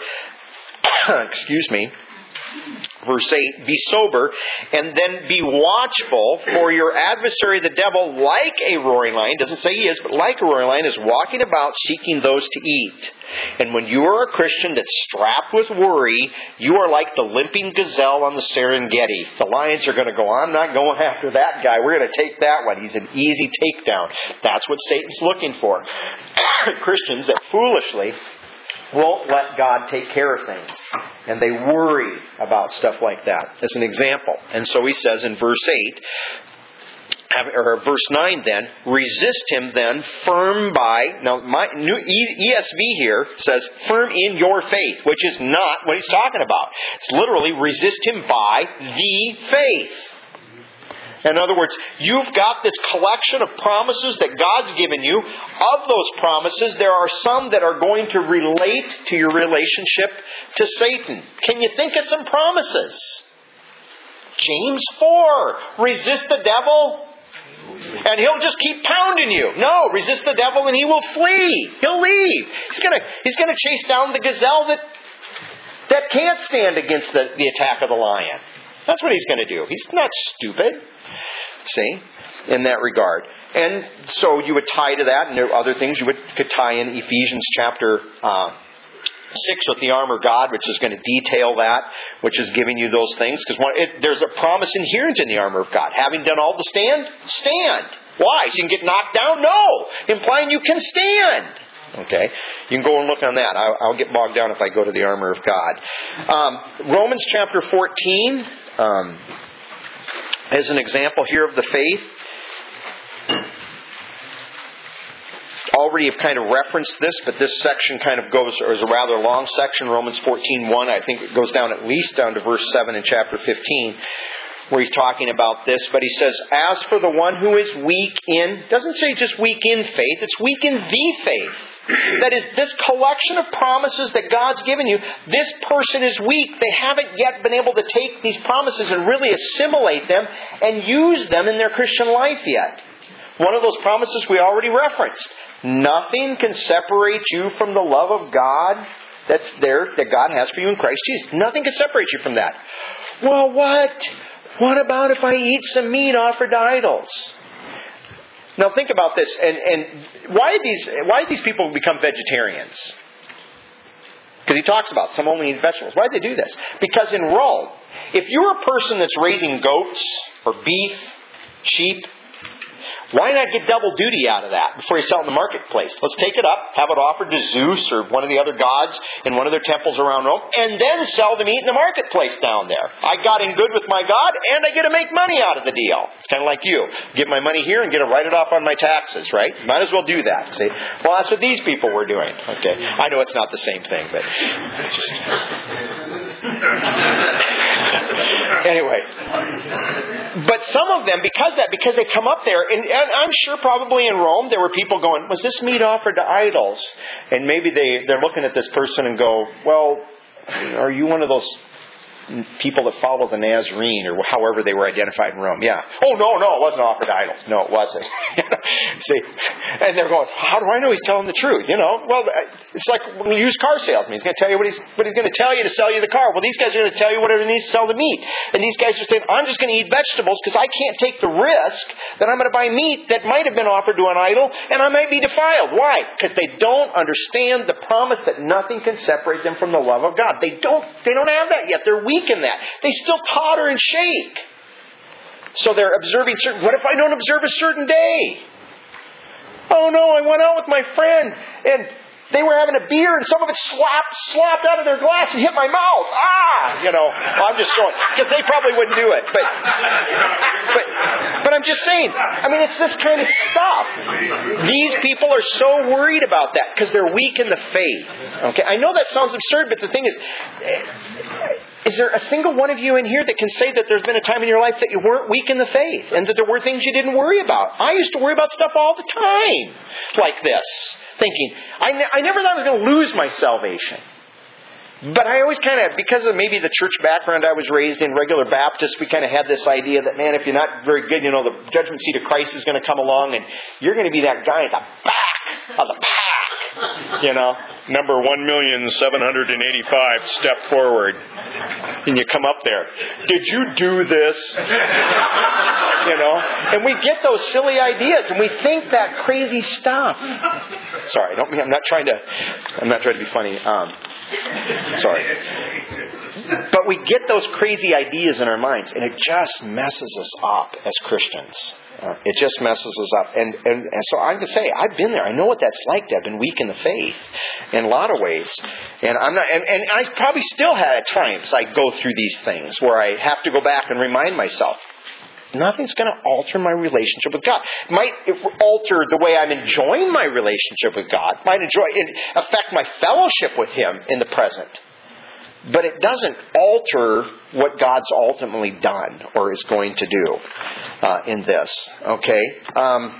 Speaker 2: excuse me, verse eight, be sober, and then be watchful, for your adversary the devil, like a roaring lion, doesn't say he is, but like a roaring lion, is walking about seeking those to eat. And when you are a Christian that's strapped with worry, you are like the limping gazelle on the Serengeti. The lions are going to go, I'm not going after that guy. We're going to take that one. He's an easy takedown. That's what Satan's looking for. Christians that foolishly won't let God take care of things. And they worry about stuff like that, as an example. And so he says in verse eight, or verse nine then, resist him then firm by, now my new E S V here says firm in your faith, which is not what he's talking about. It's literally resist him by the faith. In other words, you've got this collection of promises that God's given you. Of those promises, there are some that are going to relate to your relationship to Satan. Can you think of some promises? James four, resist the devil and he'll just keep pounding you. No, resist the devil and he will flee. He'll leave. He's going to he's going to chase down the gazelle that that can't stand against the, the attack of the lion. That's what he's going to do. He's not stupid. See, in that regard. And so you would tie to that, and there are other things you would could tie in Ephesians chapter uh, six with the armor of God, which is going to detail that, which is giving you those things. Because there's a promise inherent in the armor of God. Having done all to stand, stand. Why? So you can get knocked down? No. Implying you can stand. Okay, you can go and look on that. I'll, I'll get bogged down if I go to the armor of God. Um, Romans chapter fourteen. Um, As an example here of the faith, already have kind of referenced this, but this section kind of goes, or is a rather long section, Romans fourteen one. I think it goes down at least down to verse seven in chapter fifteen, where he's talking about this. But he says, as for the one who is weak in, doesn't say just weak in faith, it's weak in the faith. That is, this collection of promises that God's given you, this person is weak. They haven't yet been able to take these promises and really assimilate them and use them in their Christian life yet. One of those promises we already referenced. Nothing can separate you from the love of God that's there, that God has for you in Christ Jesus. Nothing can separate you from that. Well, what? What about if I eat some meat offered to idols? Now think about this, and, and why did these why did these people become vegetarians? Because he talks about some only eat vegetables. Why did they do this? Because in Rome, if you're a person that's raising goats or beef, sheep, why not get double duty out of that before you sell it in the marketplace? Let's take it up, have it offered to Zeus or one of the other gods in one of their temples around Rome, and then sell the meat in the marketplace down there. I got in good with my God, and I get to make money out of the deal. It's kind of like you. Get my money here and get to write it off on my taxes, right? Might as well do that. See? Well, that's what these people were doing. Okay, I know it's not the same thing, but just... Anyway, but some of them, because that, because they come up there, and, and I'm sure probably in Rome there were people going, was this meat offered to idols? And maybe they, they're looking at this person and go, well, are you one of those people that follow the Nazarene, or however they were identified in Rome? Yeah. Oh, no, no, it wasn't offered to idols. No, it wasn't. See, and they're going, how do I know he's telling the truth? You know, well, it's like when you use car salesman. He's going to tell you what he's, what he's going to tell you to sell you the car. Well, these guys are going to tell you whatever it needs to sell the meat. And these guys are saying, I'm just going to eat vegetables because I can't take the risk that I'm going to buy meat that might have been offered to an idol and I might be defiled. Why? Because they don't understand the promise that nothing can separate them from the love of God. They don't, they don't have that yet. They're weak in that. They still totter and shake. So they're observing certain... What if I don't observe a certain day? Oh no, I went out with my friend and they were having a beer and some of it slopped, slopped out of their glass and hit my mouth. Ah! You know, I'm just showing. Because they probably wouldn't do it. But, but, but I'm just saying. I mean, it's this kind of stuff. These people are so worried about that because they're weak in the faith. Okay, I know that sounds absurd, but the thing is... Is there a single one of you in here that can say that there's been a time in your life that you weren't weak in the faith and that there were things you didn't worry about? I used to worry about stuff all the time like this, thinking, I, ne- I never thought I was going to lose my salvation. But I always kind of, because of maybe the church background I was raised in, regular Baptist, we kind of had this idea that, man, if you're not very good, you know, the judgment seat of Christ is going to come along and you're going to be that guy at the back of the pack. You know, number one million seven hundred eighty-five, step forward. And you come up there. Did you do this? You know, and we get those silly ideas and we think that crazy stuff. Sorry, I don't mean, I'm not trying to, I'm not trying to be funny. Um, Sorry. But we get those crazy ideas in our minds, and it just messes us up as Christians. Uh, it just messes us up. And, and, and so I'm going to say, I've been there. I know what that's like to have been weak in the faith in a lot of ways. And I'm not, and, and I probably still had at times I go through these things where I have to go back and remind myself, nothing's going to alter my relationship with God. It might alter the way I'm enjoying my relationship with God. It might enjoy, it affect my fellowship with Him in the present. But it doesn't alter what God's ultimately done or is going to do uh, in this. Okay? Um,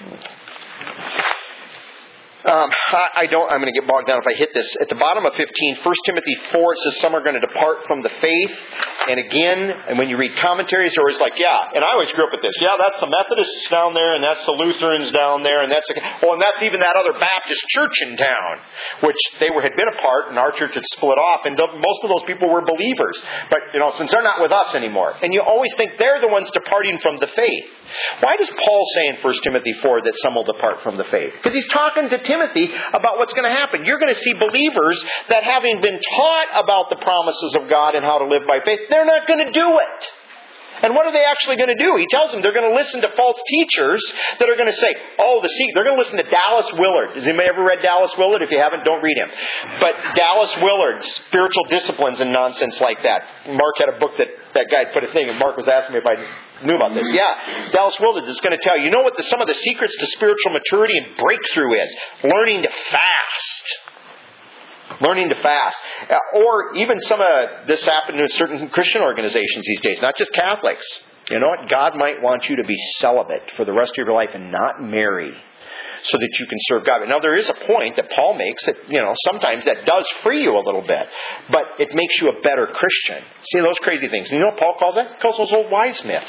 Speaker 2: Um, I, I don't, I'm going to get bogged down if I hit this. At the bottom of fifteen, First Timothy four, it says some are going to depart from the faith. And again, and when you read commentaries, they're always like, yeah, and I always grew up with this. Yeah, that's the Methodists down there, and that's the Lutherans down there, and that's the, oh, and that's even that other Baptist church in town, which they were had been apart, and our church had split off, and the, most of those people were believers. But, you know, since they're not with us anymore. And you always think they're the ones departing from the faith. Why does Paul say in First Timothy four that some will depart from the faith? Because he's talking to Timothy about what's going to happen. You're going to see believers that having been taught about the promises of God and how to live by faith, they're not going to do it. And what are they actually going to do? He tells them they're going to listen to false teachers that are going to say, oh, the secret. They're going to listen to Dallas Willard. Has anybody ever read Dallas Willard? If you haven't, don't read him. But Dallas Willard, Spiritual Disciplines and nonsense like that. Mark had a book that that guy put a thing, and Mark was asking me if I knew about this. Yeah, Dallas Willard is going to tell you, you know what the, some of the secrets to spiritual maturity and breakthrough is? Learning to fast. Learning to fast. Or even some of this happened to certain Christian organizations these days, not just Catholics. You know what? God might want you to be celibate for the rest of your life and not marry so that you can serve God. Now, there is a point that Paul makes that, you know, sometimes that does free you a little bit, but it makes you a better Christian. See those crazy things. You know what Paul calls that? He calls those old wise myths.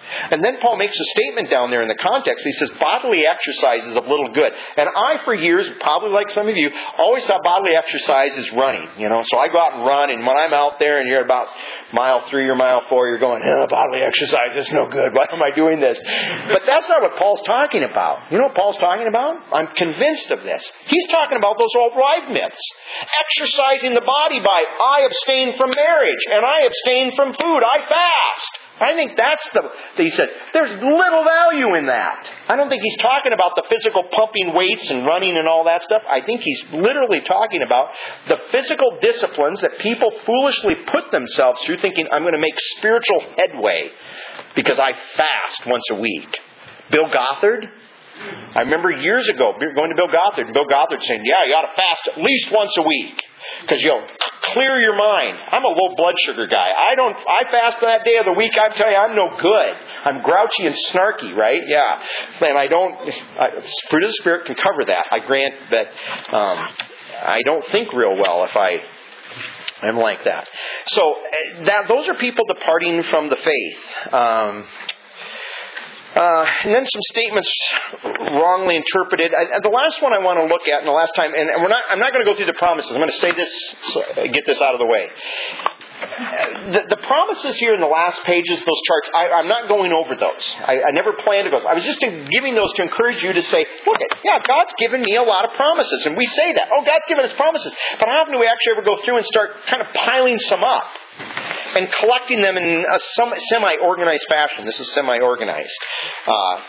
Speaker 2: And then Paul makes a statement down there in the context. He says, bodily exercise is of little good. And I, for years, probably like some of you, always thought bodily exercise is running. You know, so I go out and run, and when I'm out there and you're about mile three or mile four, you're going, oh, bodily exercise is no good. Why am I doing this? But that's not what Paul's talking about. You know what Paul's talking about? I'm convinced of this. He's talking about those old life myths. Exercising the body by, I abstain from marriage, and I abstain from food. I fast. I think that's the, he says, there's little value in that. I don't think he's talking about the physical pumping weights and running and all that stuff. I think he's literally talking about the physical disciplines that people foolishly put themselves through thinking, I'm going to make spiritual headway because I fast once a week. Bill Gothard, I remember years ago going to Bill Gothard, and Bill Gothard saying, yeah, you ought to fast at least once a week. Because you'll clear your mind. I'm a low blood sugar guy. I don't. I fast that day of the week. I tell you, I'm no good. I'm grouchy and snarky, right? Yeah. And I don't. I, fruit of the Spirit can cover that. I grant that. Um, I don't think real well if I am like that. So that those are people departing from the faith. Um, Uh, and then some statements wrongly interpreted. I, the last one I want to look at, and the last time, and we're not. I'm not going to go through the promises. I'm going to say this, so get this out of the way. The, the promises here in the last pages, those charts, I, I'm not going over those. I, I never planned to go. I was just giving those to encourage you to say, look, yeah, God's given me a lot of promises, and we say that. Oh, God's given us promises, but how often do we actually ever go through and start kind of piling some up? And collecting them in a semi-organized fashion. This is semi-organized. Uh,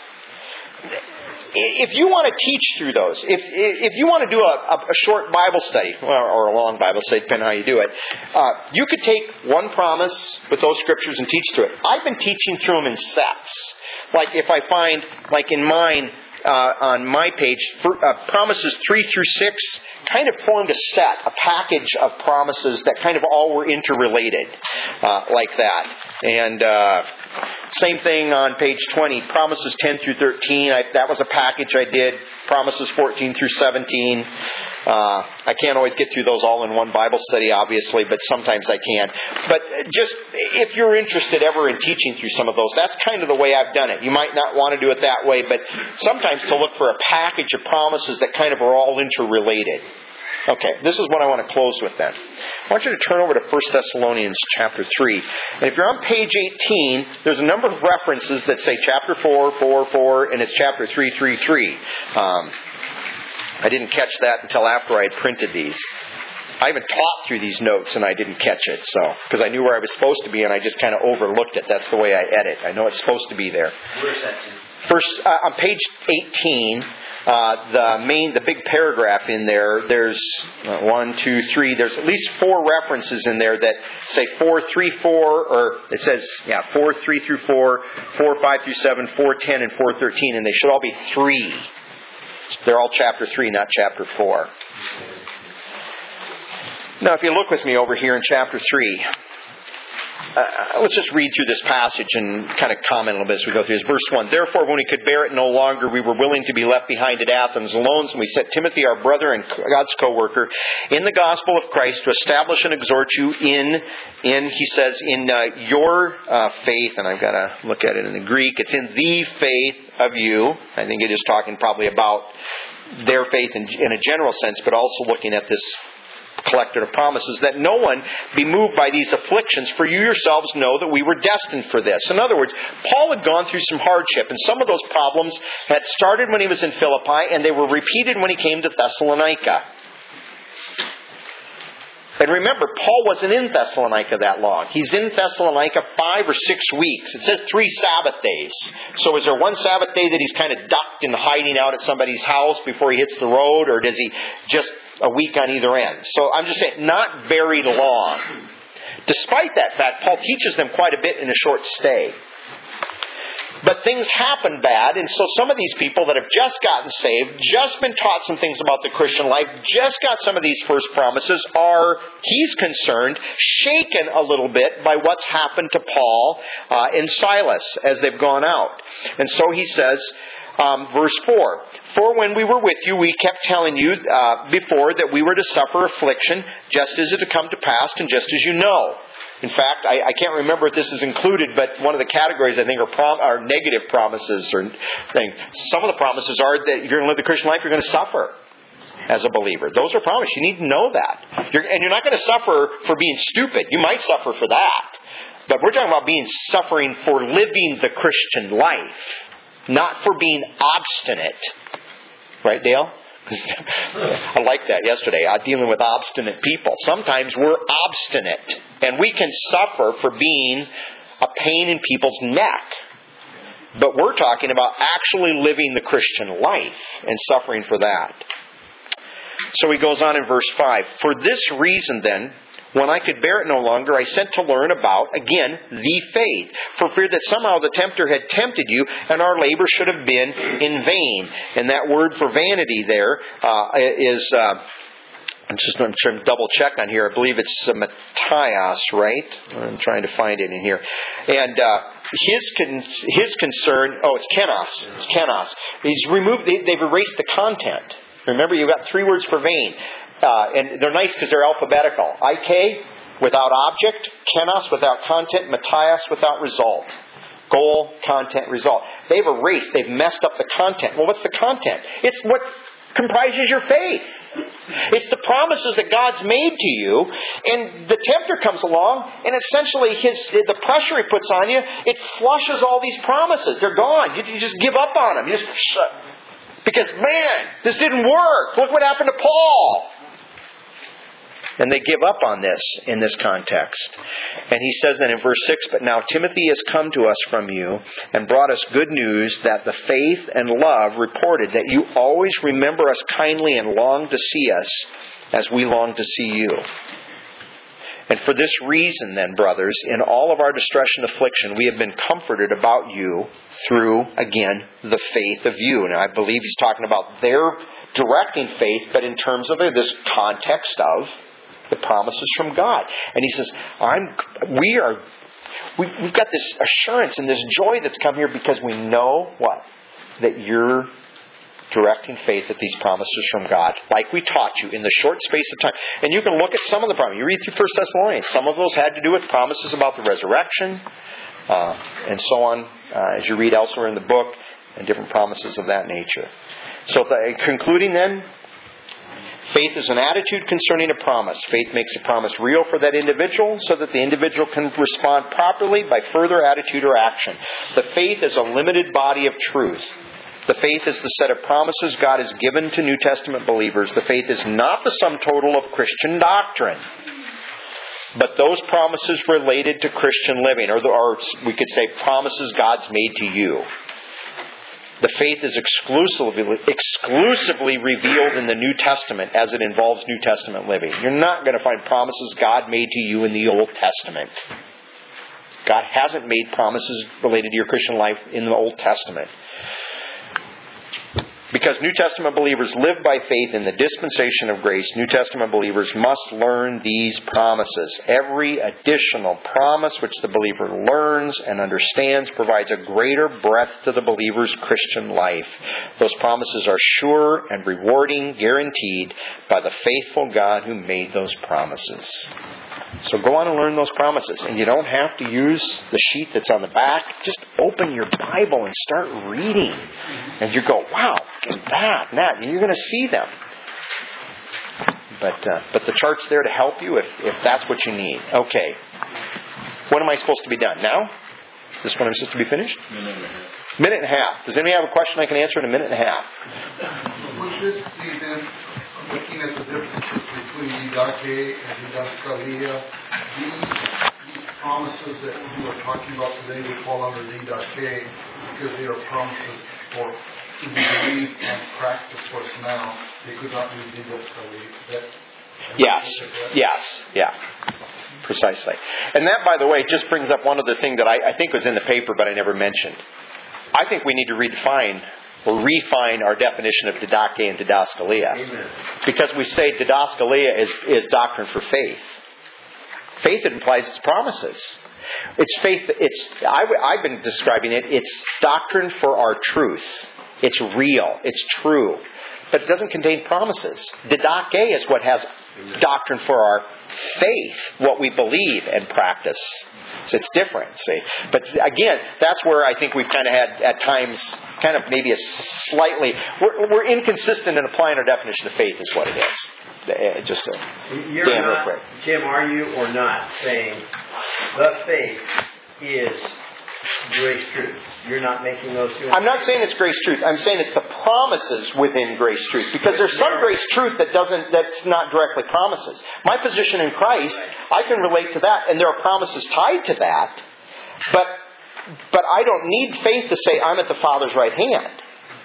Speaker 2: if you want to teach through those, if if you want to do a, a short Bible study, or a long Bible study, depending on how you do it, uh, you could take one promise with those scriptures and teach through it. I've been teaching through them in sets. Like if I find, like in mine, uh, on my page, for, uh, promises three through six kind of formed a set, a package of promises that kind of all were interrelated, uh, like that. And uh, same thing on page twenty, promises ten through thirteen. I, that was a package I did. Promises fourteen through seventeen. Uh, I can't always get through those all in one Bible study, obviously, but sometimes I can. But just if you're interested ever in teaching through some of those, that's kind of the way I've done it. You might not want to do it that way, but sometimes to look for a package of promises that kind of are all interrelated. Okay, this is what I want to close with then. I want you to turn over to First Thessalonians chapter three. And if you're on page eighteen, there's a number of references that say chapter four, four, four, and it's chapter three, three, three. Um, I didn't catch that until after I had printed these. I even taught through these notes and I didn't catch it, so because I knew where I was supposed to be and I just kind of overlooked it. That's the way I edit. I know it's supposed to be there.
Speaker 3: Where's that?
Speaker 2: First, uh, on page eighteen, uh, the main, the big paragraph in there, there's uh, one, two, three, there's at least four references in there that say four, three, four, or it says, yeah, four, three through four, four, five through seven, four, ten, and four, thirteen, and they should all be three. They're all chapter three, not chapter four. Now, if you look with me over here in chapter three, uh, let's just read through this passage and kind of comment a little bit as we go through this. Verse one, therefore, when we could bear it no longer, we were willing to be left behind at Athens alone, and we sent Timothy, our brother and God's co-worker, in the gospel of Christ to establish and exhort you in, in he says, in uh, your uh, faith, and I've got to look at it in the Greek, it's in the faith of you. I think it is talking probably about their faith in, in a general sense, but also looking at this collected of promises, that no one be moved by these afflictions, for you yourselves know that we were destined for this. In other words, Paul had gone through some hardship, and some of those problems had started when he was in Philippi, and they were repeated when he came to Thessalonica. And remember, Paul wasn't in Thessalonica that long. He's in Thessalonica five or six weeks. It says three Sabbath days. So is there one Sabbath day that he's kind of ducked and hiding out at somebody's house before he hits the road, or does he just a week on either end? So I'm just saying, not very long. Despite that fact, Paul teaches them quite a bit in a short stay. But things happen bad, and so some of these people that have just gotten saved, just been taught some things about the Christian life, just got some of these first promises, are, he's concerned, shaken a little bit by what's happened to Paul uh, and Silas as they've gone out. And so he says, um, verse four, for when we were with you, we kept telling you uh, before that we were to suffer affliction, just as it had come to pass, and just as you know. In fact, I, I can't remember if this is included, but one of the categories I think are, prom, are negative promises or things. Some of the promises are that you're going to live the Christian life, you're going to suffer as a believer. Those are promises. You need to know that. You're, and you're not going to suffer for being stupid. You might suffer for that. But we're talking about being suffering for living the Christian life, not for being obstinate. Right, Dale? I liked that yesterday. I'm dealing with obstinate people. Sometimes we're obstinate. And we can suffer for being a pain in people's neck. But we're talking about actually living the Christian life and suffering for that. So he goes on in verse five. For this reason then, when I could bear it no longer, I sent to learn about, again, the faith, for fear that somehow the tempter had tempted you, and our labor should have been in vain. And that word for vanity there uh, is, uh, I'm just going to double check on here. I believe it's uh, Matthias, right? I'm trying to find it in here. And uh, his con- his concern, oh, it's kenos. It's kenos. He's removed. They, they've erased the content. Remember, you've got three words for vain. Uh, and they're nice because they're alphabetical. I K without object, kenos without content, Matthias without result. Goal, content, result. They've erased, they've messed up the content. Well, what's the content? It's what comprises your faith. It's the promises that God's made to you. And the tempter comes along, and essentially his the pressure he puts on you, it flushes all these promises. They're gone. You, you just give up on them. You just because, man, this didn't work. Look what happened to Paul. And they give up on this in this context. And he says then in verse six, but now Timothy has come to us from you and brought us good news that the faith and love reported that you always remember us kindly and long to see us as we long to see you. And for this reason then, brothers, in all of our distress and affliction, we have been comforted about you through, again, the faith of you. And I believe he's talking about their directing faith, but in terms of this context of the promises from God. And he says, "I'm. We are. We, we've got this assurance and this joy that's come here because we know what that you're directing faith at these promises from God, like we taught you in the short space of time. And you can look at some of the promises. You read through First Thessalonians. Some of those had to do with promises about the resurrection, uh, and so on. Uh, as you read elsewhere in the book, and different promises of that nature. So, the, concluding then. Faith is an attitude concerning a promise. Faith makes a promise real for that individual so that the individual can respond properly by further attitude or action. The faith is a limited body of truth. The faith is the set of promises God has given to New Testament believers. The faith is not the sum total of Christian doctrine, but those promises related to Christian living, or, the, or we could say promises God's made to you. The faith is exclusively, exclusively revealed in the New Testament as it involves New Testament living. You're not going to find promises God made to you in the Old Testament. God hasn't made promises related to your Christian life in the Old Testament. Because New Testament believers live by faith in the dispensation of grace, New Testament believers must learn these promises. Every additional promise which the believer learns and understands provides a greater breadth to the believer's Christian life. Those promises are sure and rewarding, guaranteed by the faithful God who made those promises. So go on and learn those promises. And you don't have to use the sheet that's on the back. Just open your Bible and start reading. And you go, wow, look at that and that. And you're going to see them. But uh, but the chart's there to help you if, if that's what you need. Okay. When am I supposed to be done? Now? Is this when I'm supposed to be finished?
Speaker 1: Minute and a half.
Speaker 2: Minute and a half. Does anybody have a question I can answer in a minute and a half?
Speaker 4: Would this be then looking at the differences between didache and didascalia? These, these promises that you are talking about today would fall under didache because they are promises for to be believed and practiced for us now. They could not be didascalia.
Speaker 2: Yes. Yes. Yeah. Precisely. And that, by the way, just brings up one other thing that I, I think was in the paper but I never mentioned. I think we need to redefine or refine our definition of didache and didascalia. Amen. Because we say didascalia is, is doctrine for faith. Faith implies its promises. It's faith. It's I, I've been describing it. It's doctrine for our truth. It's real. It's true. But it doesn't contain promises. Didache is what has doctrine for our faith, what we believe and practice. So it's different, see. But again, that's where I think we've kind of had, at times, kind of maybe a slightly... We're, we're inconsistent in applying our definition of faith is what it is. Just a...
Speaker 5: You're
Speaker 2: Dan,
Speaker 5: not,
Speaker 2: real quick.
Speaker 5: Jim, are you or not saying the faith is grace truth? You're not making those two...
Speaker 2: I'm not saying it's grace truth. I'm saying it's the promises within grace truth. Because there's some grace truth that doesn't, that's not directly promises. My position in Christ, I can relate to that, and there are promises tied to that. But, but I don't need faith to say I'm at the Father's right hand.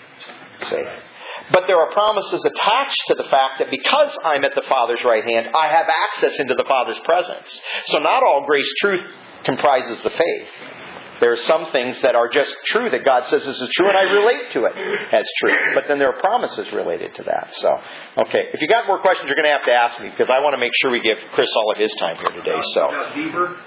Speaker 2: See? But there are promises attached to the fact that because I'm at the Father's right hand, I have access into the Father's presence. So not all grace truth comprises the faith. There are some things that are just true that God says this is true, and I relate to it as true. But then there are promises related to that. So, okay. If you got more questions, you're going to have to ask me, because I want to make sure we give Chris all of his time here today. So,
Speaker 6: about Weber,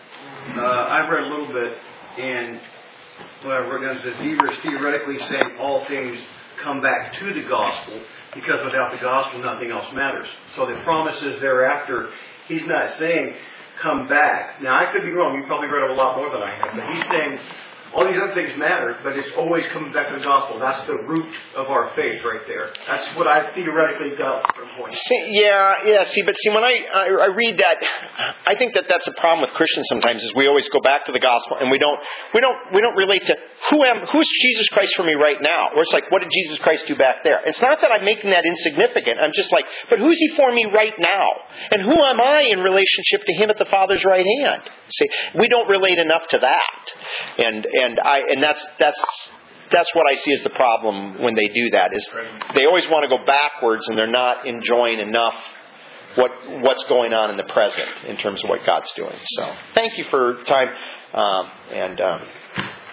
Speaker 6: uh, I've read a little bit, and what I've read is that Weber is theoretically saying all things come back to the gospel, because without the gospel, nothing else matters. So the promises thereafter, he's not saying come back. Now, I could be wrong. You probably read a lot more than I have. But he's saying all these other things matter, but it's always coming back to the gospel. That's the root of our faith right there. That's what I theoretically got from point.
Speaker 2: See, yeah, yeah. See, but see, when I, I I read that, I think that that's a problem with Christians sometimes. Is we always go back to the gospel and we don't we don't we don't relate to who am who's Jesus Christ for me right now. Or it's like, what did Jesus Christ do back there? It's not that I'm making that insignificant. I'm just like, but who's He for me right now? And who am I in relationship to Him at the Father's right hand? See, we don't relate enough to that, and and I and that's that's. That's what I see as the problem when they do that, is they always want to go backwards and they're not enjoying enough what what's going on in the present in terms of what God's doing. So thank you for time. Um, and um,